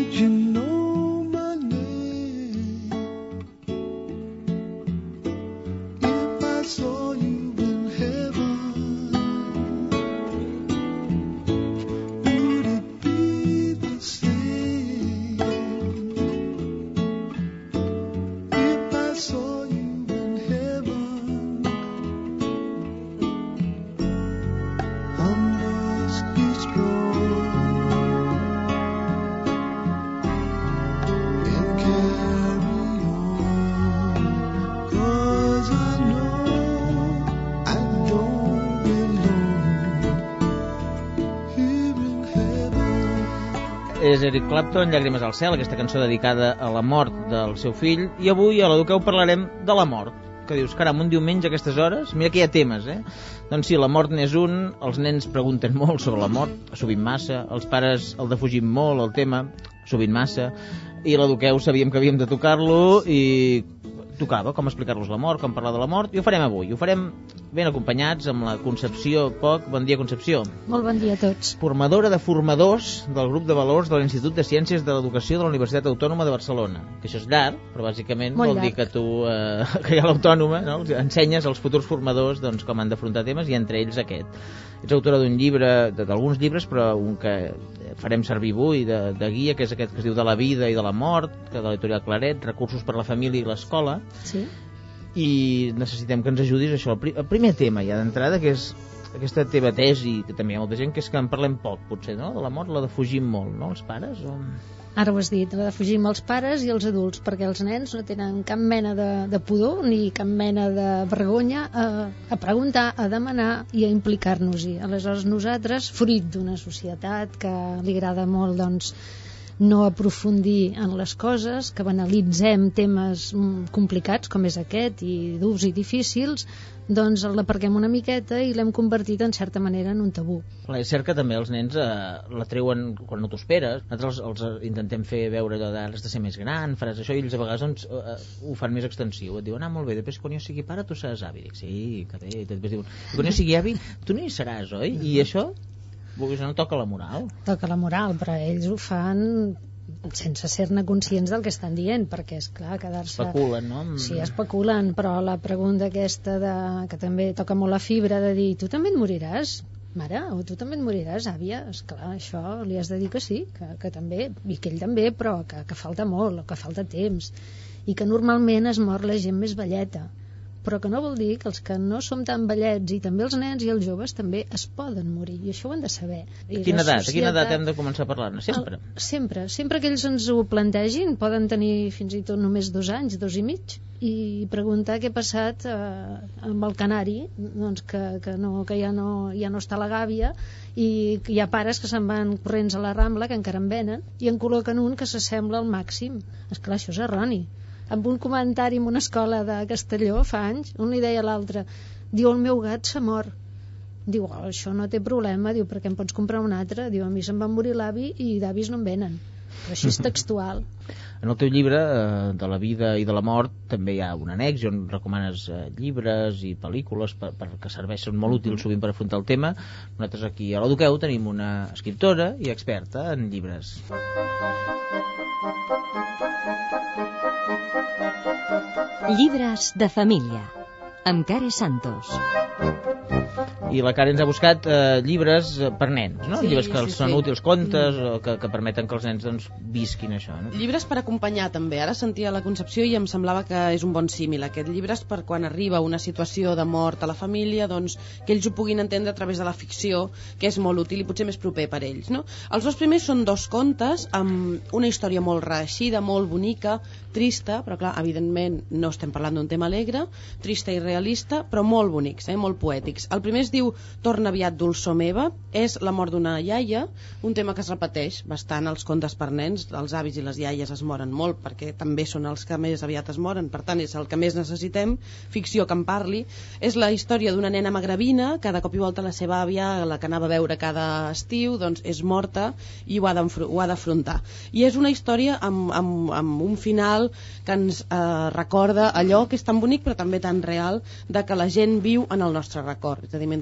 És Eric Clapton, Llàgrimes al cel, aquesta cançó dedicada a la mort del seu fill. I avui a l'Eduqueu parlarem de la mort. Que dius, caram, un diumenge a aquestes hores? Mira que hi ha temes, Doncs sí, la mort n'és un, els nens pregunten molt sobre la mort, sovint massa, els pares el defugim molt, el tema, sovint massa, i l'Eduqueu sabíem que havíem de tocar-lo i tocava com explicar-los la mort, com parlar de la mort, i ho farem avui. Ho farem ben acompanyats amb la Concepció Poch. Bon dia, Concepció. Molt bon dia a tots. Formadora de formadors del grup de valors de l'Institut de Ciències de l'Educació de la Universitat Autònoma de Barcelona. Que això és llarg, però bàsicament vol dir que tu, que hi ha l'Autònoma, no? Ensenyes als futurs formadors doncs, com han d'afrontar temes, i entre ells aquest. Ets autora d'un llibre, d'alguns llibres, però un que farem servir avui de guia, que és aquest que es diu De la vida i de la mort, que de l'editorial Claret, Recursos per a la família i l'escola. Sí. I necessitem que ens ajudis a això. El primer tema ja d'entrada, que és aquesta teva tesi, que també hi ha molta gent, que és que en parlem poc, potser, no? De la mort la defugim molt, no? Els pares? O... Ara ho has dit, la defugim els pares i els adults, perquè els nens no tenen cap mena de pudor ni cap mena de vergonya a preguntar, a demanar i a implicar-nos-hi. Aleshores nosaltres, fruit d'una societat que li agrada molt, doncs, no aprofundir en les coses, que banalitzem temes complicats com és aquest i durs i difícils, doncs l'aparquem una miqueta i l'hem convertit en certa manera en un tabú. És cert que també els nens la treuen quan no t'ho esperes. Nosaltres els intentem fer veure que has de ser més gran, faràs això, i ells a vegades doncs, ho fan més extensiu. Et diuen, molt bé, després quan jo sigui pare tu seràs avi. Dic, sí, que bé. I després diuen, quan jo sigui avi tu no hi seràs, oi? I això no toca la moral? Toca la moral, però ells ho fan sense ser-ne conscients del que estan dient, perquè és clar, quedar-se... Especulen, no? Sí, especulen, però la pregunta aquesta que també toca molt la fibra de dir, tu també et moriràs, mare, o tu també et moriràs, àvia, esclar, això li has de dir que sí, que també, i que ell també, però que falta molt, que falta temps, i que normalment es mor la gent més velleta, però que no vol dir que els que no som tan vellets, i també els nens i els joves, també es poden morir, i això ho han de saber. A quina edat hem de començar a parlar-ne? Sempre? Sempre que ells ens ho plantegin, poden tenir fins i tot només 2 anys, 2 i mig, i preguntar què ha passat amb el canari, doncs que ja no està a la gàbia, i hi ha pares que se'n van corrents a la Rambla, que encara en venen, i en col·loquen un que s'assembla al màxim. Esclar, això és erroni. Amb un comentari en una escola de Castelló fa anys, un li deia a l'altre, diu, el meu gat s'ha mort. Diu, això no té problema, diu, perquè em pots comprar un altre. Diu, a mi se'm va morir l'avi i d'avis no en venen. Però això és textual. En el teu llibre, de la vida i de la mort, també hi ha un annex on recomanes llibres i pel·lícules que serveixen molt útils sovint per afrontar el tema. Nosaltres aquí a l'Eduqueu tenim una escriptora i experta en llibres. Llibres de família, amb Care Santos. I la Care ens ha buscat llibres per nens, no? Sí, llibres que els són útils, contes, o que permeten que els nens doncs, visquin això, no? Llibres per acompanyar també. Ara sentia la Concepció i em semblava que és un bon símil. Aquest llibre és per quan arriba una situació de mort a la família, doncs que ells ho puguin entendre a través de la ficció, que és molt útil i potser més proper per ells, no? Els 2 primers són 2 contes amb una història molt reeixida, molt bonica, trista, però clar, evidentment no estem parlant d'un tema alegre, trista i realista, però molt bonics, molt poètics. El primer es diu Torna aviat dolçor meva, és la mort d'una iaia, un tema que es repeteix bastant als contes per nens. Els avis i les iaies es moren molt perquè també són els que més aviat es moren, per tant és el que més necessitem, ficció que en parli. És la història d'una nena magrebina que de cop i volta la seva àvia, la que anava a veure cada estiu, doncs és morta i ho ha d'afrontar. I és una història amb un final que ens recorda allò que és tan bonic però també tan real, de que la gent viu en el nostre record. És a dir, mentre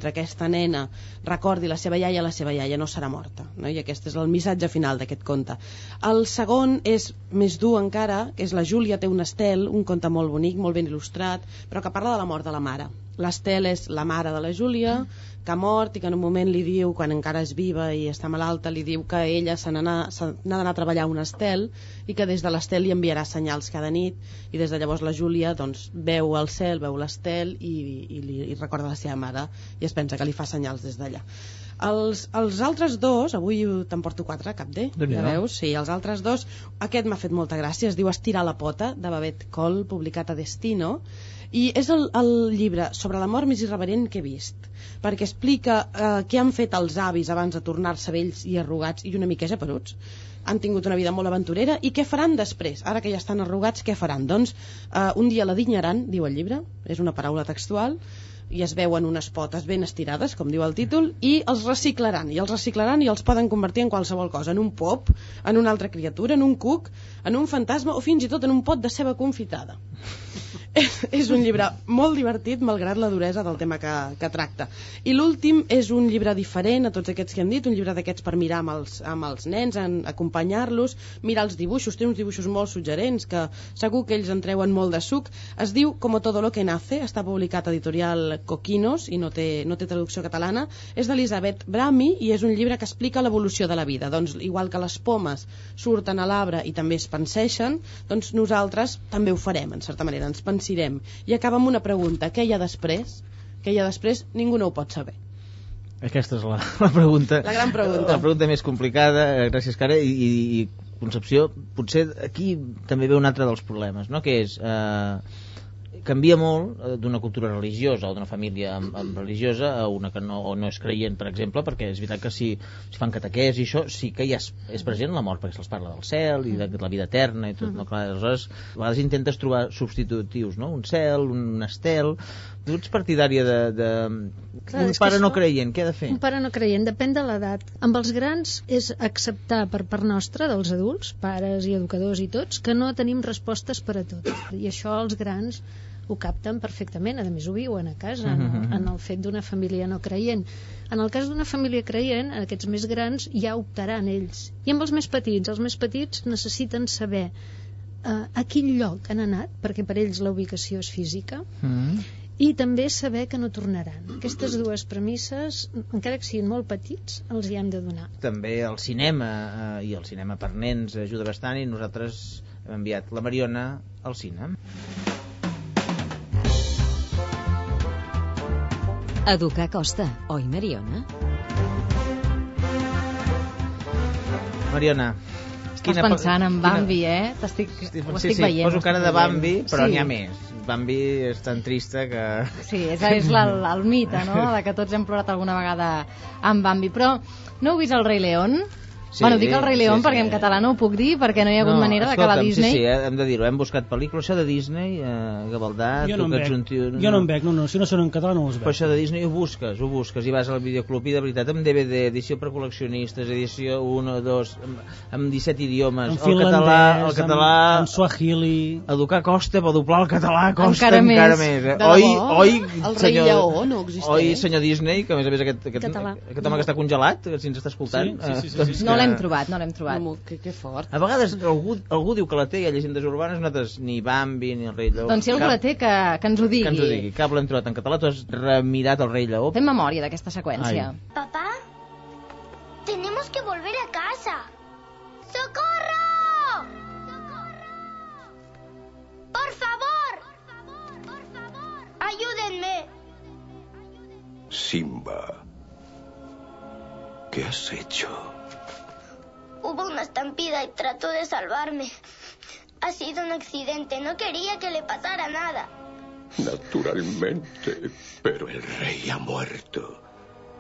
mentre aquesta nena recordi la seva iaia no serà morta, no? I aquest és el missatge final d'aquest conte. El segon és més dur encara, que és La Júlia té un estel, un conte molt bonic, molt ben il·lustrat, però que parla de la mort de la mare. L'Estel és la mare de la Júlia, que ha mort i que en un moment li diu, quan encara és viva i està malalta, li diu que ella s'ha d'anar a treballar a un estel i que des de l'estel li enviarà senyals cada nit, i des de llavors la Júlia doncs, veu el cel, veu l'estel i li recorda la seva mare i es pensa que li fa senyals des d'allà. Els altres dos, avui te'n porto 4, cap D, ja veus? Sí, els altres dos, aquest m'ha fet molta gràcia, es diu Estirar la pota, de Babette Coll, publicat a Destino, i és el llibre sobre la mort més irreverent que he vist, perquè explica què han fet els avis abans de tornar-se vells i arrugats i una mica geperuts. Han tingut una vida molt aventurera, i què faran després? Ara que ja estan arrugats, què faran? Doncs un dia la dinyaran, diu el llibre, és una paraula textual, i es veuen unes potes ben estirades, com diu el títol, i els reciclaran i els poden convertir en qualsevol cosa, en un pop, en una altra criatura, en un cuc, en un fantasma o fins i tot en un pot de ceba confitada. És un llibre molt divertit, malgrat la duresa del tema que tracta. I l'últim és un llibre diferent a tots aquests que hem dit, un llibre d'aquests per mirar amb els nens, acompanyar-los, mirar els dibuixos, té uns dibuixos molt suggerents que segur que ells en treuen molt de suc. Es diu Como todo lo que nace, està publicat a editorial Coquinos i no té traducció catalana. És d'Elisabeth Brami i és un llibre que explica l'evolució de la vida. Doncs igual que les pomes surten a l'arbre i també es panseixen, doncs nosaltres també ho farem, en certa manera, ens pensirem. I acaba amb una pregunta: què hi ha després? Què hi ha després? Ningú no ho pot saber. Aquesta és la pregunta. La gran pregunta. La pregunta més complicada. Gràcies, Cara. I Concepció, potser aquí també ve un altre dels problemes, no? Que és... canvia molt d'una cultura religiosa o d'una família religiosa a una que no és creient, per exemple, perquè és veritat que si fan catequès i això sí que ja és present la mort, perquè se'ls parla del cel i de la vida eterna i tot, no? Clar, aleshores a vegades intentes trobar substitutius, no? Un cel, un estel. Tu ets partidària un pare no creient, què ha de fer? Un pare no creient, depèn de l'edat. Amb els grans és acceptar per part nostra, dels adults, pares i educadors i tots, que no tenim respostes per a tot. I això els grans ho capten perfectament, a més ho viuen a casa, en el fet d'una família no creient. En el cas d'una família creient, aquests més grans ja optaran ells. I amb els més petits necessiten saber a quin lloc han anat, perquè per ells la ubicació és física, i també saber que no tornaran. Aquestes dues premisses, encara que siguin molt petits, els hi hem de donar. També el cinema, i el cinema per nens ajuda bastant, i nosaltres hem enviat la Mariona al cine. Educar costa, oi, Mariona? Mariona, estàs pensant en Bambi, ho estic veient. Poso cara de Bambi, però n'hi ha més. Bambi és tan trista que... Sí, és el mite, no?, de que tots hem plorat alguna vegada amb Bambi. Però no heu vist El Rei León? Sí, bueno, dic El Rei León perquè en català no ho puc dir, perquè no hi ha hagut manera d'acabar a Disney. Sí, hem de dir-ho, hem buscat pel·lícules, això de Disney, Gavaldà, jo no en veig, si no són en català no els veig. Però això de Disney ho busques, i vas al videoclub, i de veritat, amb DVD, edició per col·leccionistes, edició 1, 2, amb 17 idiomes, el català, en Swahili... Educar costa, però doblar el català costa encara més. Oi, el Rei Lleó no existeix. Oi, senyor Disney, que a més aquest home que està congelat, que si ens està escoltant... Sí. No l'hem trobat. Que fort. A vegades algú diu que la té, hi ha llegendes urbanes, nosaltres ni Bambi ni el Rei Lleó. Doncs si algú la té, que ens ho digui. Que ens ho digui. Cap l'hem trobat en català, tu has remirat el Rei Lleó. Fem memòria d'aquesta seqüència. Papá, tenemos que volver a casa. ¡Socorro! ¡Por favor! ¡Ayúdenme! Simba, ¿qué has hecho? Hubo una estampida y trató de salvarme. Ha sido un accidente, no quería que le pasara nada. Naturalmente, pero el rey ha muerto.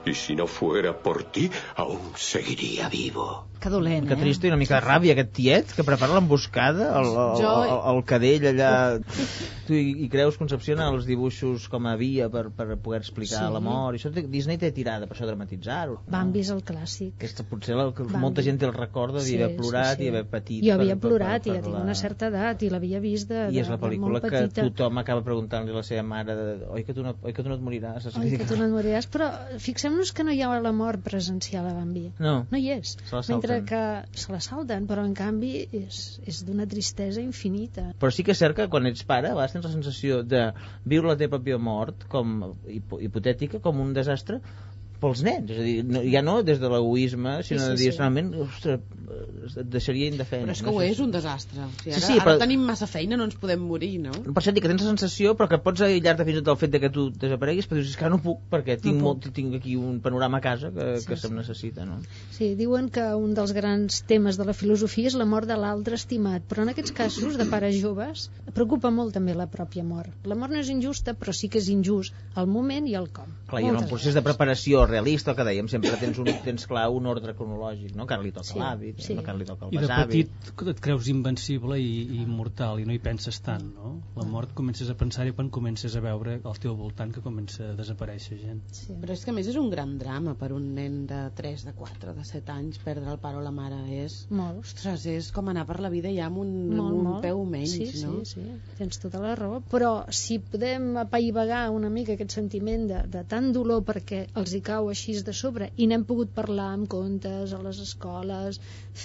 Y si no fuera por ti, aún seguiría vivo. Que dolent, Que trist i una mica de ràbia, aquest tiet que prepara l'emboscada, el cadell allà. Tu hi creus, Concepció, en els dibuixos com a via per poder explicar l'amor? I això Disney té tirada per això dramatitzar-ho. Bambi és el clàssic. Potser molta gent té el record d'haver plorat i haver patit. Jo havia plorat i ja tinc una certa edat i l'havia vist de I és la pel·lícula que tothom acaba preguntant-li a la seva mare oi que tu no et moriràs? Oi que tu no et moriràs, però fixem-nos que no hi ha la mort presencial a Bambi. No hi és. Mentre que se la salten, però en canvi és d'una tristesa infinita. Però sí que és cert que quan ets pare a vegades tens la sensació de viure la teva pròpia mort com hipotètica, com un desastre pels nens, és a dir, ja no des de l'egoisme, sinó de dir, realment, ostres, et deixaria indefens. Però és que ho és un desastre. O sigui, ara però tenim massa feina, no ens podem morir, no? Per això dic que tens la sensació, però que pots aïllar-te fins i tot del fet de que tu desapareguis, però dius, és que no puc, perquè tinc aquí un panorama a casa que se'm necessita, no? Sí, diuen que un dels grans temes de la filosofia és la mort de l'altre estimat, però en aquests casos, de pares joves, preocupa molt també la pròpia mort. La mort no és injusta, però sí que és injust el moment i el com. Clar, i en el procés de preparació realista, el que dèiem, sempre tens clar un ordre cronològic, no? Que ara li toca l'avi, no? Que ara li toca el besavi. I de petit et creus invencible i immortal i no hi penses tant, no? La mort comences a pensar-hi quan comences a veure al teu voltant que comença a desaparèixer gent. Sí. Però és que a més és un gran drama per un nen de 3, de 4, de 7 anys, perdre el pare o la mare és... Molt. Ostres, és com anar per la vida ja amb un peu menys, no? Sí, tens tota la raó. Però si podem apaivagar una mica aquest sentiment de tant dolor perquè els hi cau així de sobre i n'hem pogut parlar amb contes a les escoles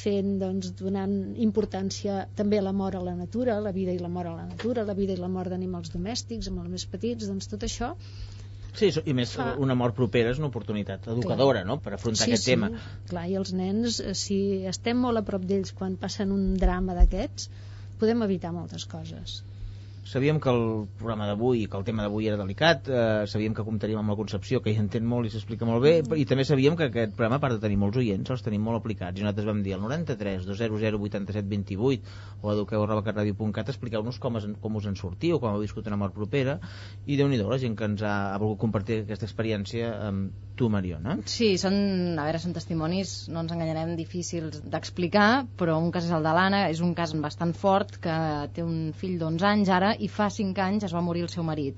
donant importància també a la mort a la natura, la vida i la mort a la natura, la vida i la mort d'animals domèstics amb els més petits, doncs tot això sí, i més una mort propera és una oportunitat educadora, no?, per afrontar aquest tema. Clar, i els nens, si estem molt a prop d'ells quan passen un drama d'aquests, podem evitar moltes coses. Sabíem que el programa d'avui, que el tema d'avui era delicat, sabíem que comptaríem amb la Concepció, que hi entén molt i s'explica molt bé, i també sabíem que aquest programa, a part de tenir molts oients, els tenim molt aplicats, i nosaltres vam dir al 93 200 87 28 o a eduqueu@catradio.cat, expliqueu-nos com us en sortiu, com heu viscut una mort propera, i Déu-n'hi-do la gent que ens ha volgut compartir aquesta experiència amb tu, Mariona. Sí, són testimonis, no ens enganyarem, difícils d'explicar, però un cas és el de l'Anna, és un cas bastant fort, que té un fill d'11 anys ara, i fa 5 anys es va morir el seu marit.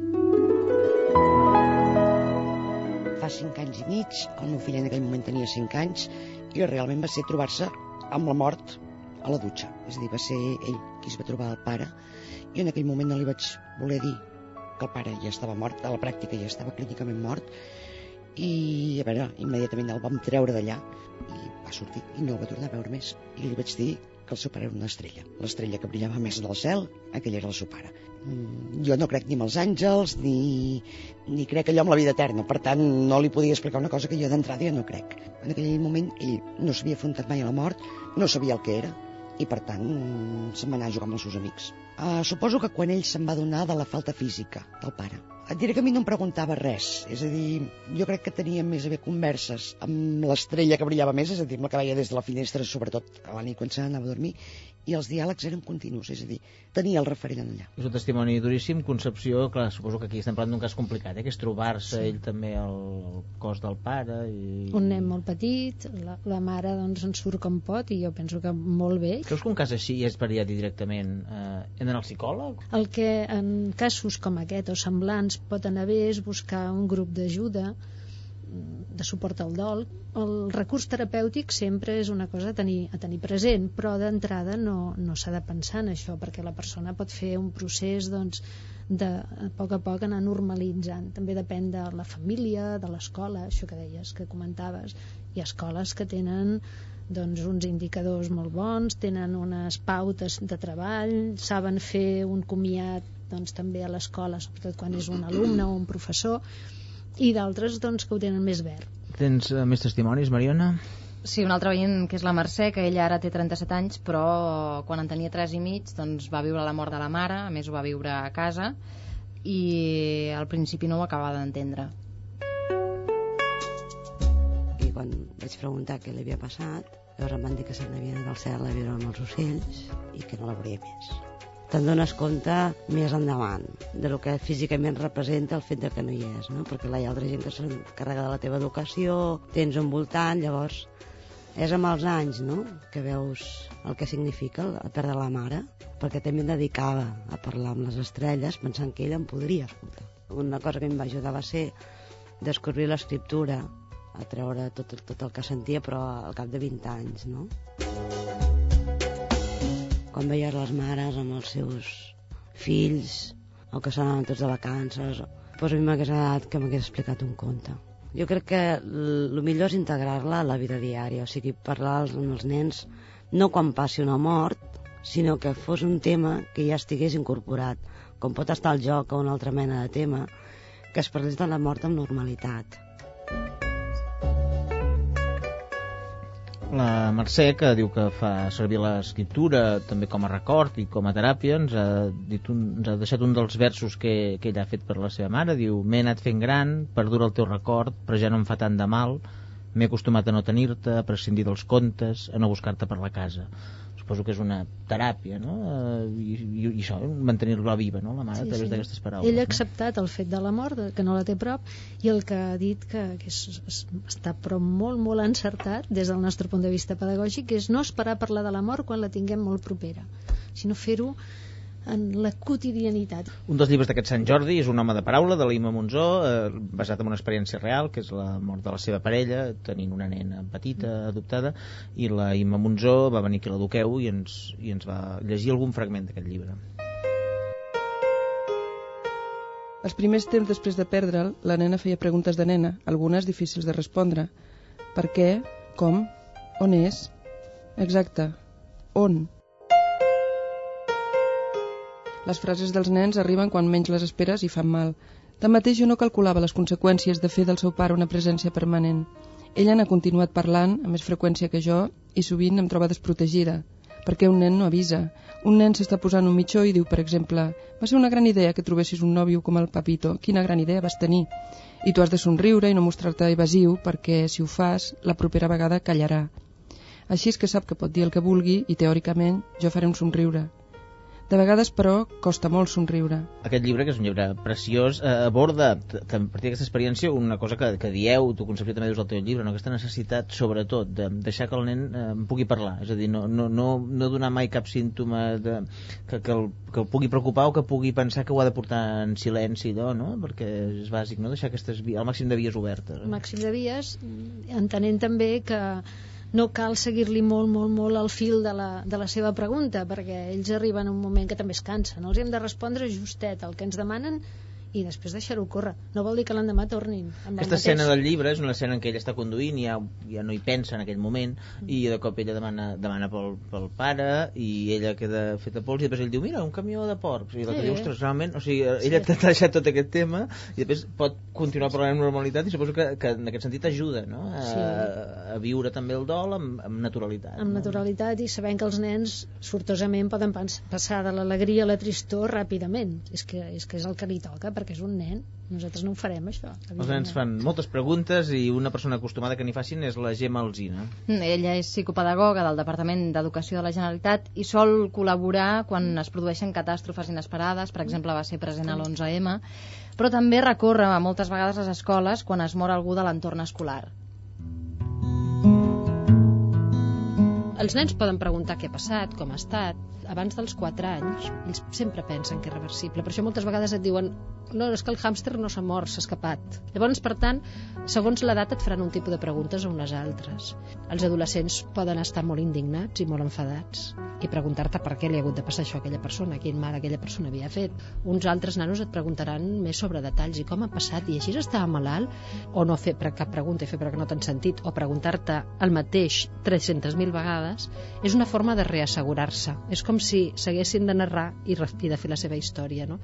Fa 5 anys i mig, el meu fill en aquell moment tenia 5 anys, i realment va ser trobar-se amb la mort a la dutxa. És a dir, va ser ell qui es va trobar el pare, i en aquell moment no li vaig voler dir que el pare ja estava mort, a la pràctica ja estava clínicament mort, i a veure, immediatament el vam treure d'allà, i va sortir, i no el va tornar a veure més. I li vaig dir que el seu pare era una estrella. L'estrella que brillava més del cel, aquell era el seu pare. Jo no crec ni en els àngels, ni crec allò amb la vida eterna. Per tant, no li podia explicar una cosa que jo d'entrada ja no crec. En aquell moment, ell no s'havia afrontat mai a la mort, no sabia el que era, i per tant, se'n va anar a jugar amb els seus amics. Suposo que quan ell se'n va adonar de la falta física del pare, et diré que a mi no em preguntava res, és a dir, jo crec que tenia més a bé converses amb l'estrella que brillava més, és a dir, amb la que veia des de la finestra, sobretot a la nit quan s'anava a dormir, i els diàlegs eren continus, és a dir, tenia el referent allà. És un testimoni duríssim. Concepció, clar, suposo que aquí estem parlant d'un cas complicat, que és trobar-se ell també al cos del pare. Un nen molt petit, la mare doncs en surt com pot, i jo penso que molt bé. Creus que un cas així és per allà directament? Hem d'anar al psicòleg? El que en casos com aquest o semblants pot anar bé és buscar un grup d'ajuda, de suport al dol. El recurs terapèutic sempre és una cosa a tenir present, però d'entrada no s'ha de pensar en això, perquè la persona pot fer un procés de a poc a poc anar normalitzant. També depèn de la família, de l'escola, això que deies, que comentaves. Hi ha escoles que tenen uns indicadors molt bons, tenen unes pautes de treball, saben fer un comiat també a l'escola, sobretot quan és un alumne o un professor, i d'altres que ho tenen més verd. Tens més testimonis, Mariona? Sí, un altre veient, que és la Mercè, que ella ara té 37 anys, però quan en tenia 3 i mig va viure la mort de la mare, a més ho va viure a casa, i al principi no ho acabava d'entendre. I quan vaig preguntar què li havia passat, llavors em van dir que se n'havia anat al cel a viure amb els ocells i que no la veuria més. te'n dones compte més endavant de lo que físicament representa el fet de que no hi és, no? Perquè hi ha altra gent que s'encarrega de la teva educació, tens un voltant, llavors és amb els anys, no?, que veus el que significa el perdre la mare, perquè també em dedicava a parlar amb les estrelles pensant que ella em podria escoltar. Una cosa que em va ajudar va ser descobrir l'escriptura, a treure tot el que sentia, però al cap de 20 anys, no? Quan veies les mares amb els seus fills, o que s'anaven tots de vacances, doncs a mi m'hagués agradat que m'hagués explicat un conte. Jo crec que el millor és integrar-la a la vida diària, o sigui, parlar amb els nens no quan passi una mort, sinó que fos un tema que ja estigués incorporat, com pot estar el joc o una altra mena de tema, que es parlés de la mort amb normalitat. La Mercè, que diu que fa servir l'escriptura també com a record i com a teràpia, ens ha deixat un dels versos que ella ha fet per la seva mare. Diu: m'he anat fent gran, perdura el teu record, però ja no em fa tant de mal. M'he acostumat a no tenir-te, a prescindir dels contes, a no buscar-te per la casa. Suposo que és una teràpia, no? I això, mantenir-la viva, no?, la mare, a través d'aquestes paraules. Ell ha acceptat el fet de la mort, que no la té prop, i el que ha dit que està però molt, molt encertat des del nostre punt de vista pedagògic, és no esperar a parlar de la mort quan la tinguem molt propera, sinó fer-ho en la quotidianitat. Un dels llibres d'aquest Sant Jordi és Un home de paraula, de l'Imma Monzó, basat en una experiència real, que és la mort de la seva parella, tenint una nena petita, adoptada, i la Imma Monzó va venir aquí a l'Eduqueu i ens va llegir algun fragment d'aquest llibre. Els primers temps després de perdre'l, la nena feia preguntes de nena, algunes difícils de respondre. Per què? Com? On és? Exacte. On? Les frases dels nens arriben quan menys les esperes i fan mal. Tanmateix jo no calculava les conseqüències de fer del seu pare una presència permanent. Ella n'ha continuat parlant amb més freqüència que jo i sovint em troba desprotegida, perquè un nen no avisa. Un nen s'està posant un mitjó i diu, per exemple: va ser una gran idea que trobessis un nòvio com el Papito, quina gran idea vas tenir. I tu has de somriure i no mostrar-te evasiu, perquè si ho fas, la propera vegada callarà. Així és que sap que pot dir el que vulgui i teòricament jo faré un somriure. De vegades, però, costa molt somriure. Aquest llibre, que és un llibre preciós, aborda, a partir d'aquesta experiència, una cosa que dieu, tu, Concepció, també dius al teu llibre, no? Aquesta necessitat, sobretot, de deixar que el nen pugui parlar. És a dir, no donar mai cap símptoma que el pugui preocupar o que pugui pensar que ho ha de portar en silenci, no? Perquè és bàsic, no?, deixar el màxim de vies obertes. El màxim de vies, entenent també que no cal seguir-li molt el fil de la seva pregunta, perquè ells arriben a un moment que també es cansen. Els hem de respondre justet el que ens demanen i després deixar-ho córrer. No vol dir que l'endemà tornin. Aquesta escena del llibre és una escena en què ella està conduint i ja no hi pensa en aquell moment, i de cop ella demana pel pare i ella queda feta pols i després ell diu: mira, un camió de porcs. I l'altre diu: ostres, realment, o sigui, ella t'ha deixat tot aquest tema i després pot continuar parlant amb normalitat, i suposo que en aquest sentit ajuda, no?, a viure també el dol amb naturalitat. Amb naturalitat, i sabent que els nens sortosament poden passar de l'alegria a la tristor ràpidament. És que és el que li toca, perquè és un nen. Nosaltres no ho farem, això. Els nens fan moltes preguntes i una persona acostumada que n'hi facin és la Gemma Alsina. Ella és psicopedagoga del Departament d'Educació de la Generalitat i sol col·laborar quan es produeixen catàstrofes inesperades. Per exemple, va ser present a l'11M, però també recorre moltes vegades a les escoles quan es mor algú de l'entorn escolar. Els nens poden preguntar què ha passat, com ha estat. Abans dels 4 anys, ells sempre pensen que és reversible. Per això moltes vegades et diuen: no, és que el hàmster no s'ha mort, s'ha escapat. Llavors, per tant, segons l'edat et faran un tipus de preguntes o unes altres. Els adolescents poden estar molt indignats i molt enfadats i preguntar-te per què li ha hagut de passar això a aquella persona, quin mal aquella persona havia fet. Uns altres nanos et preguntaran més sobre detalls i com ha passat, i així estava malalt, o no fer cap pregunta i fer perquè no t'han sentit, o preguntar-te el mateix 300.000 vegades, és una forma de reassegurar-se. És com si s'haguessin de narrar i de fer la seva història, no?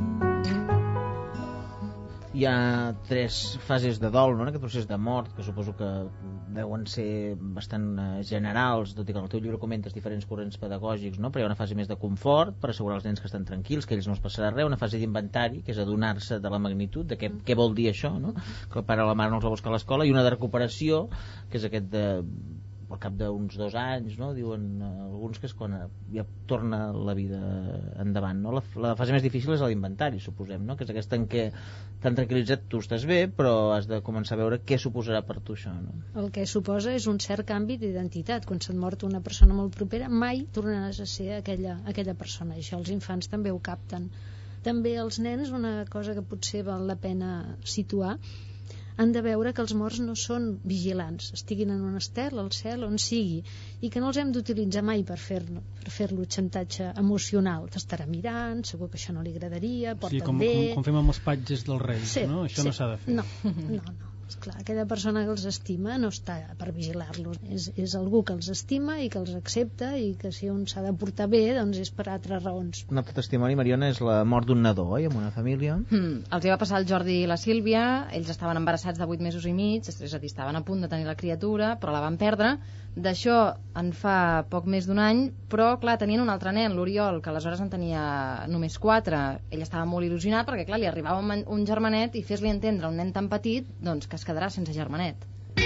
Hi ha 3 fases de dol, no?, en aquest procés de mort, que suposo que deuen ser bastant generals, tot i que en el teu llibre comentes diferents corrents pedagògics, no? Però hi ha una fase més de confort, per assegurar als nens que estan tranquils, que ells no els passarà res, una fase d'inventari, que és adonar-se de la magnitud, de què vol dir això, no?, que el pare o la mare no els va buscar a l'escola, i una de recuperació, que és aquest de al cap d'uns 2 anys, no? Diuen alguns que és quan ja torna la vida endavant, no? La fase més difícil és l'inventari, suposem, no? Que és aquesta en què t'han tranquil·litzat, tu estàs bé, però has de començar a veure què suposarà per tu això, no? El que suposa és un cert canvi d'identitat. Quan se't mort una persona molt propera, mai tornaràs a ser aquella persona. I això els infants també ho capten. També els nens, una cosa que potser val la pena situar, han de veure que els morts no són vigilants, estiguin en un estel, al cel, on sigui, i que no els hem d'utilitzar mai per fer-lo xantatge emocional. T'estarà mirant, segur que això no li agradaria, porta't bé... Com fem amb els patges dels reis, sí, no? Això no s'ha de fer. No. Esclar, aquella persona que els estima no està per vigilar-los, és algú que els estima i que els accepta, i que si un s'ha de portar bé, doncs és per altres raons. Un altre testimoni, Mariona, és la mort d'un nadó, oi? En una família. Els hi va passar al Jordi i la Sílvia. Ells estaven embarassats de 8 mesos i mig, és a dir, estaven a punt de tenir la criatura, però la van perdre. D'això en fa poc més d'un any, però clar, tenien un altre nen, l'Oriol, que aleshores en tenia només 4. Ell estava molt il·lusionat perquè clar, li arribava un germanet, i fes-li entendre a un nen tan petit, doncs, que es quedarà sense germanet.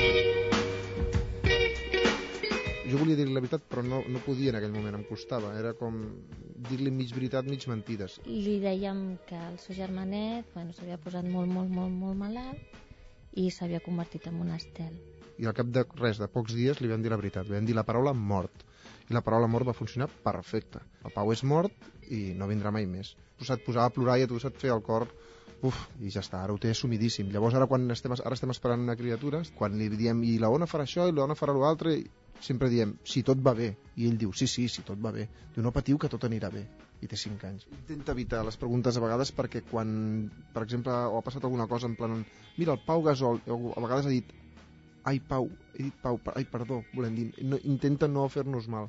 Jo volia dir-li la veritat, però no podia en aquell moment, em costava. Era com dir-li mig veritat, mig mentides. Li dèiem que el seu germanet s'havia posat molt malalt i s'havia convertit en un estel. I al cap de pocs dies li vam dir la veritat, li vam dir la paraula mort, i la paraula mort va funcionar perfecte. El Pau és mort i no vindrà mai més. Se't posava a plorar i a tu se't feia el cor, i ja està, ara ho té assumidíssim. Llavors ara estem esperant una criatura, quan li diem i la Ona farà això i la Ona farà l'altre, sempre diem, si tot va bé, i ell diu, sí, si tot va bé. Diu, no patiu que tot anirà bé, i té 5 anys. Intenta evitar les preguntes a vegades perquè quan, per exemple, ha passat alguna cosa en plan, mira, el Pau Gasol, a vegades ha dit, ai Pau, he dit Pau, ai perdó, volem dir, intenta no fer-nos mal.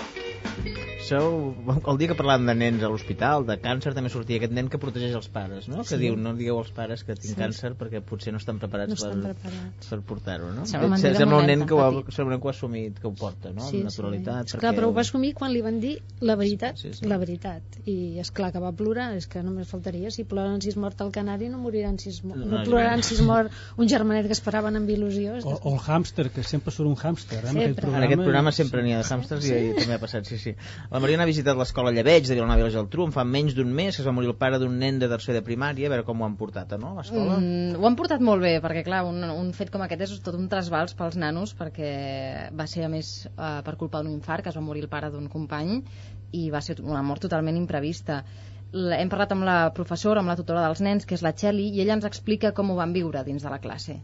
El dia que parlàvem de nens a l'hospital, de càncer, també sortia aquest nen que protegeix els pares, no? Que diu, no digueu als pares que tinc càncer perquè potser no estan preparats per portar-ho, no? Sembla un nen que ho ha assumit, que ho porta, no? Amb naturalitat. Clar, però ho va assumir quan li van dir la veritat, la veritat. I és clar que va plorar, és que només faltaria, si ploren si es mort el canari no moriran si es mort, no ploraran si es mort un germanet que esperaven amb il·lusió. O el hàmster, que sempre surt un hàmster. En aquest programa sempre n'hi ha de hàmsters i també ha passat, sí. La Mariona ha visitat l'escola Llebeig de Vilanova i la Geltrú, fa menys d'un mes, que es va morir el pare d'un nen de tercer de primària, a veure com ho han portat, no, a l'escola? Ho han portat molt bé, perquè clar, un fet com aquest és tot un trasbals pels nanos, perquè va ser a més per culpa d'un infart, que es va morir el pare d'un company, i va ser una mort totalment imprevista. Hem parlat amb la professora, amb la tutora dels nens, que és la Txeli, i ella ens explica com ho van viure dins de la classe.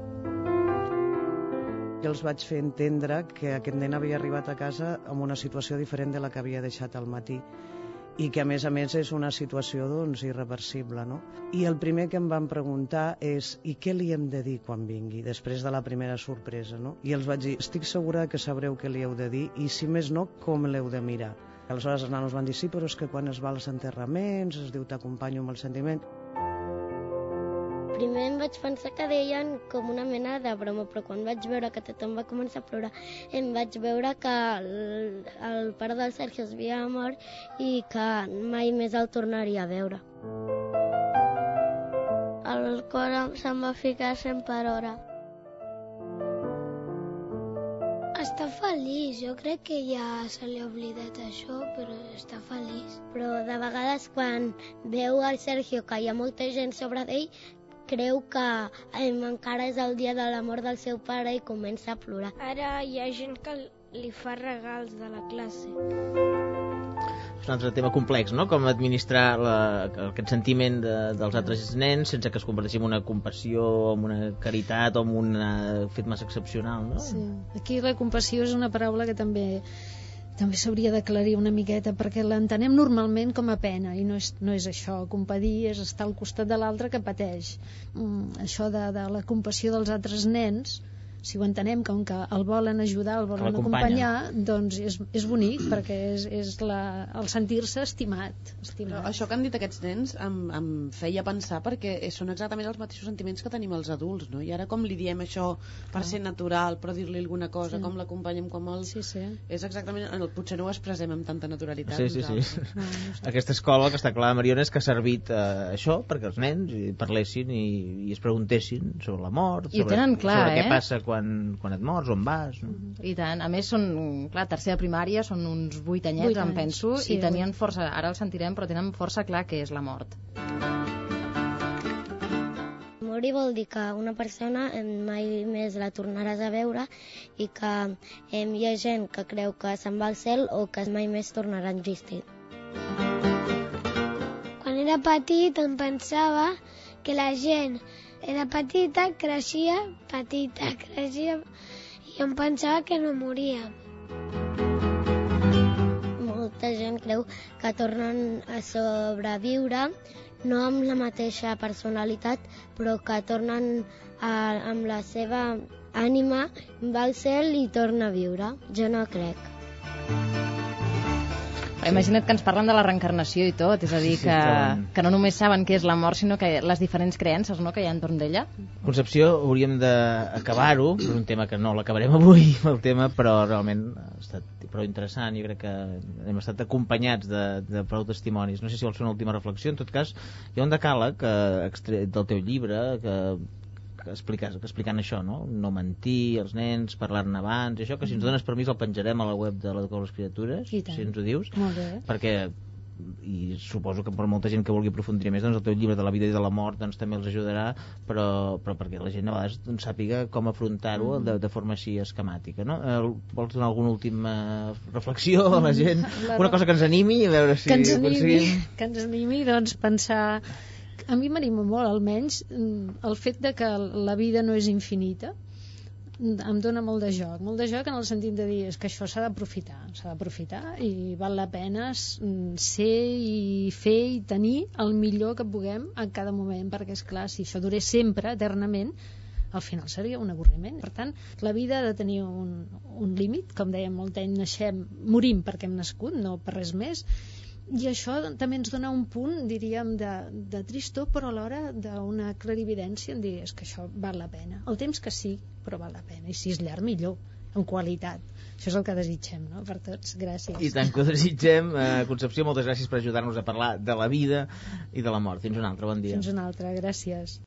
Jo els vaig fer entendre que aquest nen havia arribat a casa amb una situació diferent de la que havia deixat al matí i que a més és una situació irreversible, no? I el primer que em van preguntar és i què li hem de dir quan vingui, després de la primera sorpresa, no? I els vaig dir, estic segura que sabreu què li heu de dir i si més no, com l'heu de mirar. Aleshores els nanos van dir, sí, però és que quan es va als enterraments es diu t'acompanyo amb el sentiment. Primer em vaig pensar que deien com una mena de broma, però quan vaig veure que tothom va començar a plorar, em vaig veure que el pare del Sergio es havia mort i que mai més el tornaria a veure. El cor se'm va ficar 100 per hora. Està feliç, jo crec que ja se li ha oblidat això, però està feliç. Però de vegades quan veu el Sergio que hi ha molta gent sobre d'ell, creu que encara és el dia de la mort del seu pare i comença a plorar. Ara hi ha gent que li fa regals de la classe. És un altre tema complex, no? Com administrar aquest sentiment dels altres nens sense que es converteixi en una compassió, en una caritat o en un fet massa excepcional, no? Sí. Aquí la compassió és una paraula que també s'hauria d'aclarir una miqueta, perquè l'entenem normalment com a pena, i no és això. Compadir és estar al costat de l'altre que pateix. Això de la compassió dels altres nens, si ho entenem com que el volen ajudar, el volen acompanyar, doncs és bonic, perquè és el sentir-se estimat. Però això que han dit aquests nens em feia pensar, perquè són exactament els mateixos sentiments que tenim els adults, no? I ara com li diem això per ser natural, però dir-li alguna cosa, com l'acompanyem, com el... Sí. És exactament... Potser no ho expressem amb tanta naturalitat. Sí. Aquesta escola, que està clar, Mariona, és que ha servit això perquè els nens parlessin i es preguntessin sobre la mort, sobre què passa quan quan et mors, on vas, no? I tant, a més són, clar, tercera primària, són uns 8 anyets, em penso, i tenien força, ara el sentirem, però tenen força clar què és la mort. Morir vol dir que una persona mai més la tornaràs a veure i que hi ha gent que creu que se'n va al cel o que mai més tornarà a existir. Quan era petit em pensava que la gent era petita, creixia i em pensava que no moria. Molta gent creu que tornen a sobreviure, no amb la mateixa personalitat, però que tornen amb la seva ànima, va al cel i torna a viure. Jo no crec. Imagina't que ens parlen de la reencarnació i tot, és a dir, que no només saben què és la mort, sinó que les diferents creences, no?, que hi ha entorn d'ella. Concepció, hauríem d'acabar-ho, és un tema que no l'acabarem avui, el tema, però realment ha estat prou interessant. Jo crec que hem estat acompanyats de prou testimonis. No sé si vols fer una última reflexió. En tot cas, hi ha un decàleg extret del teu llibre explicant això, no? No mentir als nens, parlar-ne abans, això, que si ens dones permís el penjarem a la web de l'Educador de les Criatures, si ens ho dius. Molt bé. Perquè, i suposo que per molta gent que vulgui aprofundir més, doncs el teu llibre de la vida i de la mort doncs també els ajudarà, però perquè la gent a vegades doncs, sàpiga com afrontar-ho de forma així esquemàtica, no? Vols donar alguna última reflexió a la gent? Una cosa que ens animi, a veure si que ens animi, doncs pensar. A mi m'anima molt, almenys, el fet de que la vida no és infinita. Em dona molt de joc en el sentit de dir que això s'ha d'aprofitar i val la pena ser i fer i tenir el millor que puguem en cada moment, perquè és clar, si això durés sempre, eternament, al final seria un avorriment. Per tant, la vida ha de tenir un límit, com deia Montaigne, morim perquè hem nascut, no per res més. I això també ens dona un punt, diríem, de tristor, però alhora d'una clarividència en dir, és que això val la pena. El temps que sí, però val la pena. I si és llarg, millor, en qualitat. Això és el que desitgem, no?, per tots. Gràcies. I tant que ho desitgem. Concepció, moltes gràcies per ajudar-nos a parlar de la vida i de la mort. Fins una altra, bon dia. Fins una altra, gràcies.